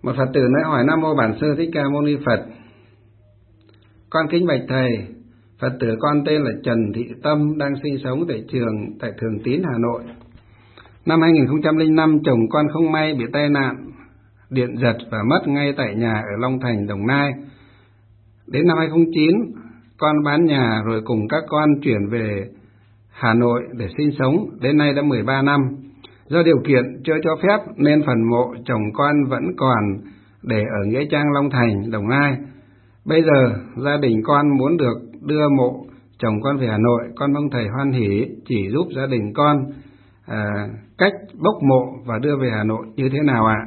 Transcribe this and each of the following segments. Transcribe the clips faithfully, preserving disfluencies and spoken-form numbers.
Một Phật tử nói: hỏi Nam Mô Bản Sư Thích Ca Mâu Ni Phật. Con kính bạch thầy, Phật tử con tên là Trần Thị Tâm, đang sinh sống tại trường tại Thường Tín, Hà Nội. Năm hai nghìn không trăm lẻ năm, chồng con không may bị tai nạn điện giật và mất ngay tại nhà ở Long Thành, Đồng Nai. Đến năm hai nghìn không trăm lẻ chín, con bán nhà rồi cùng các con chuyển về Hà Nội để sinh sống. Đến nay đã mười ba năm. Do điều kiện chưa cho phép nên phần mộ chồng con vẫn còn để ở Nghĩa Trang, Long Thành, Đồng Nai. Bây giờ gia đình con muốn được đưa mộ chồng con về Hà Nội. Con mong thầy hoan hỷ chỉ giúp gia đình con à, cách bốc mộ và đưa về Hà Nội như thế nào ạ?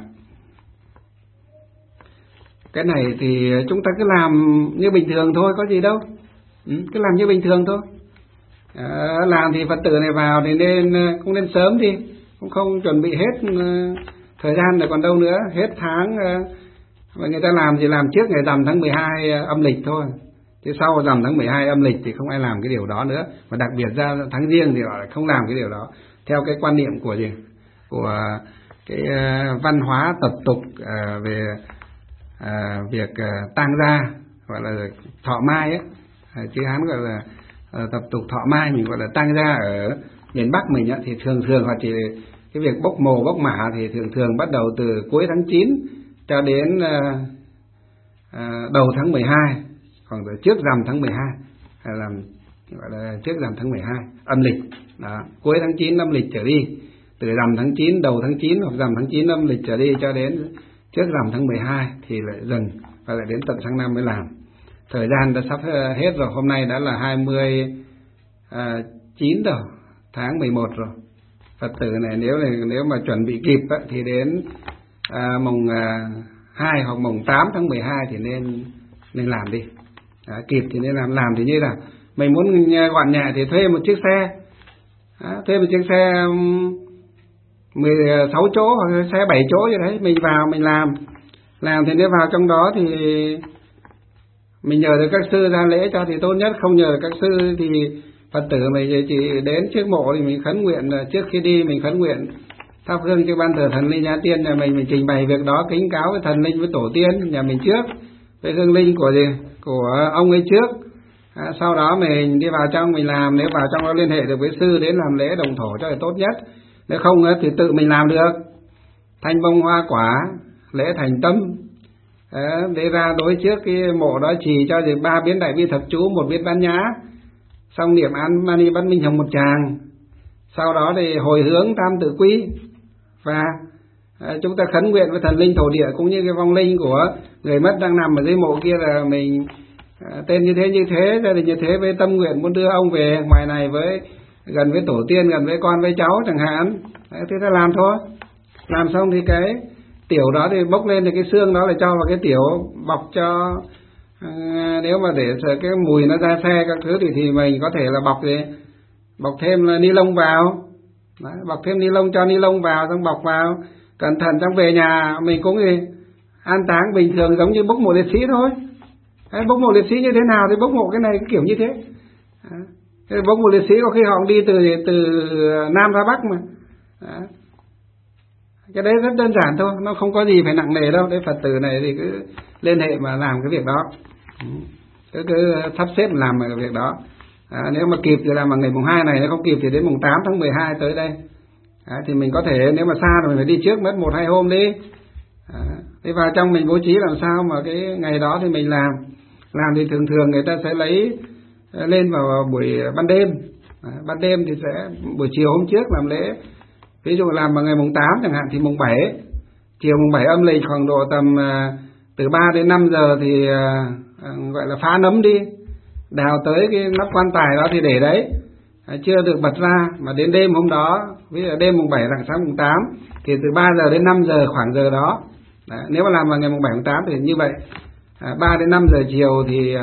Cái này thì chúng ta cứ làm như bình thường thôi, có gì đâu. Ừ, cứ làm như bình thường thôi. À, làm thì Phật tử này vào thì nên cũng nên sớm đi, cũng không chuẩn bị hết uh, thời gian rồi còn đâu nữa, hết tháng uh, và người ta làm thì làm trước ngày rằm tháng mười hai uh, âm lịch thôi, chứ sau rằm tháng mười hai âm lịch thì không ai làm cái điều đó nữa. Và đặc biệt ra tháng riêng thì họ không làm cái điều đó theo cái quan niệm của gì của cái uh, văn hóa tập tục uh, về uh, việc uh, tang gia, gọi là thọ mai ấy, uh, chứ Hán gọi là uh, tập tục thọ mai, mình gọi là tang gia ở miền Bắc mình á, thì thường thường họ chỉ cái việc bốc mồ bốc mả thì thường thường bắt đầu từ cuối tháng chín cho đến uh, uh, đầu tháng mười hai, khoảng từ trước rằm tháng mười hai, hay làm gọi là trước rằm tháng mười hai âm lịch đó, cuối tháng chín âm lịch trở đi, từ rằm tháng chín, đầu tháng chín hoặc rằm tháng chín âm lịch trở đi cho đến trước rằm tháng mười hai thì lại dừng, và lại đến tận sang năm mới làm. Thời gian đã sắp hết rồi, hôm nay đã là hai mươi chín rồi, tháng mười một rồi. Phật tử này nếu này nếu mà chuẩn bị kịp á, thì đến à, mùng à, hai hoặc mùng tám tháng mười hai thì nên nên làm đi. À, kịp thì nên làm. Làm thì như là mình muốn gọn nhẹ thì thuê một chiếc xe, à, thuê một chiếc xe mười sáu chỗ hoặc xe bảy chỗ như đấy, mình vào mình làm. Làm thì nếu vào trong đó thì mình nhờ được các sư ra lễ cho thì tốt nhất, không nhờ các sư thì Phật tử mình chỉ đến trước mộ thì mình khấn nguyện, trước khi đi mình khấn nguyện thắp hương cho ban thờ thần linh nhà tiên nhà mình, mình trình bày việc đó, kính cáo với thần linh với tổ tiên nhà mình trước, với hương linh của gì của ông ấy trước. À, sau đó mình đi vào trong mình làm, nếu vào trong đó liên hệ được với sư đến làm lễ đồng thổ cho là tốt nhất. Nếu không thì tự mình làm được, thanh bông hoa quả, lễ thành tâm. À, để ra đối trước cái mộ đó chỉ cho thì ba biến đại bi thập chú, một biến bán nhã, xong niệm an mani bát minh hồng một tràng, sau đó thì hồi hướng tam tự quy, và à, chúng ta khấn nguyện với thần linh thổ địa cũng như cái vong linh của người mất đang nằm ở dưới mộ kia là mình à, tên như thế như thế, gia đình như thế, với tâm nguyện muốn đưa ông về ngoài này với gần với tổ tiên, gần với con với cháu chẳng hạn. Đấy, thế ta làm thôi. Làm xong thì cái tiểu đó thì bốc lên thì cái xương đó là cho vào cái tiểu bọc cho. À, nếu mà để sợ cái mùi nó ra xe các thứ thì thì mình có thể là bọc gì bọc thêm là ni lông vào. Đấy, bọc thêm ni lông, cho ni lông vào xong bọc vào, cẩn thận xong về nhà mình cũng gì an táng bình thường giống như bốc mộ liệt sĩ thôi. Đấy, bốc mộ liệt sĩ như thế nào thì bốc mộ cái này cái kiểu như thế. Đấy, bốc mộ liệt sĩ có khi họ đi từ từ Nam ra Bắc mà. Đấy, cái đấy rất đơn giản thôi, nó không có gì phải nặng nề đâu. Đấy, Phật tử này thì cứ liên hệ mà làm cái việc đó, cứ, cứ sắp xếp làm cái việc đó. À, nếu mà kịp thì làm vào ngày mùng hai này, nếu không kịp thì đến mùng tám tháng mười hai tới đây. À, thì mình có thể, nếu mà xa rồi mình phải đi trước mất một hai hôm đi. À, thế vào trong mình bố trí làm sao mà cái ngày đó thì mình làm. Làm thì thường thường người ta sẽ lấy lên vào buổi ban đêm. À, ban đêm thì sẽ buổi chiều hôm trước làm lễ. Ví dụ làm vào ngày mùng tám chẳng hạn thì mùng bảy, chiều mùng bảy âm lịch khoảng độ tầm uh, từ ba đến năm giờ thì uh, uh, gọi là phá nấm đi, đào tới cái nắp quan tài đó thì để đấy, uh, chưa được bật ra. Mà đến đêm hôm đó, ví dụ đêm mùng bảy rạng sáng mùng tám thì từ ba giờ đến năm giờ khoảng giờ đó. Đấy, nếu mà làm vào ngày mùng bảy mùng tám thì như vậy, uh, ba đến năm giờ chiều thì uh,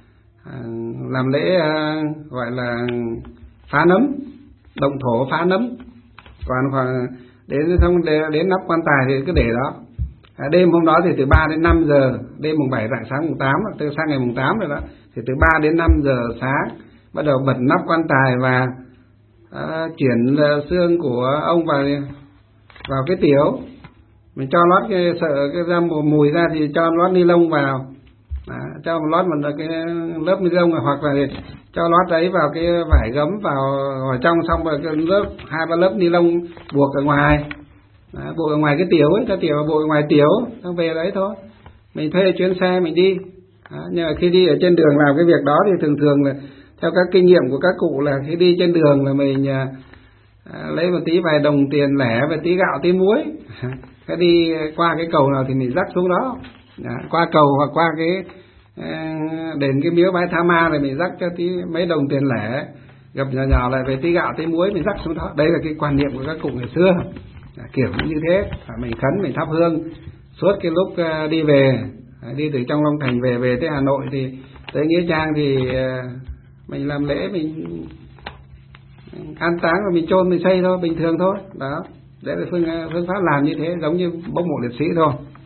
uh, làm lễ uh, gọi là phá nấm, động thổ phá nấm. Còn khoảng đến không đến nắp quan tài thì cứ để đó. À, đêm hôm đó thì từ ba đến năm giờ, đêm mùng bảy rạng sáng mùng tám, từ sang ngày mùng tám rồi đó, thì từ ba đến năm giờ sáng bắt đầu bật nắp quan tài và à, chuyển xương của ông vào vào cái tiểu. mình cho lót cái sợ cái ra mùi, mùi ra thì cho lót ni lông vào. Đó, cho một lót một cái lớp ni lông, hoặc là cho lót đấy vào cái vải gấm vào ở trong, xong rồi cái lớp hai ba lớp ni lông buộc ở ngoài. Đó, buộc ở ngoài cái tiểu ấy, cho tiểu buộc ở ngoài tiểu, xong về đấy thôi. Mình thuê chuyến xe mình đi. Đó, nhưng mà khi đi ở trên đường làm cái việc đó thì thường thường là theo các kinh nghiệm của các cụ là khi đi trên đường là mình à, à, lấy một tí vài đồng tiền lẻ và tí gạo tí muối. Cái đi qua cái cầu nào thì mình rắc xuống đó. Đó, qua cầu hoặc qua cái à, đến cái miếu Bái Tha Ma này mình rắc cho tí mấy đồng tiền lẻ, gặp nhỏ nhỏ lại về tí gạo tí muối mình rắc xuống đó. Đấy là cái quan niệm của các cụ ngày xưa. À, kiểu như thế, à, mình khấn mình thắp hương suốt cái lúc à, đi về, à, đi từ trong Long Thành về về tới Hà Nội thì tới Nghĩa Trang thì à, mình làm lễ, mình an táng và mình chôn mình xây thôi, bình thường thôi. Đó, đấy là phương phương pháp làm như thế, giống như bốc mộ liệt sĩ thôi.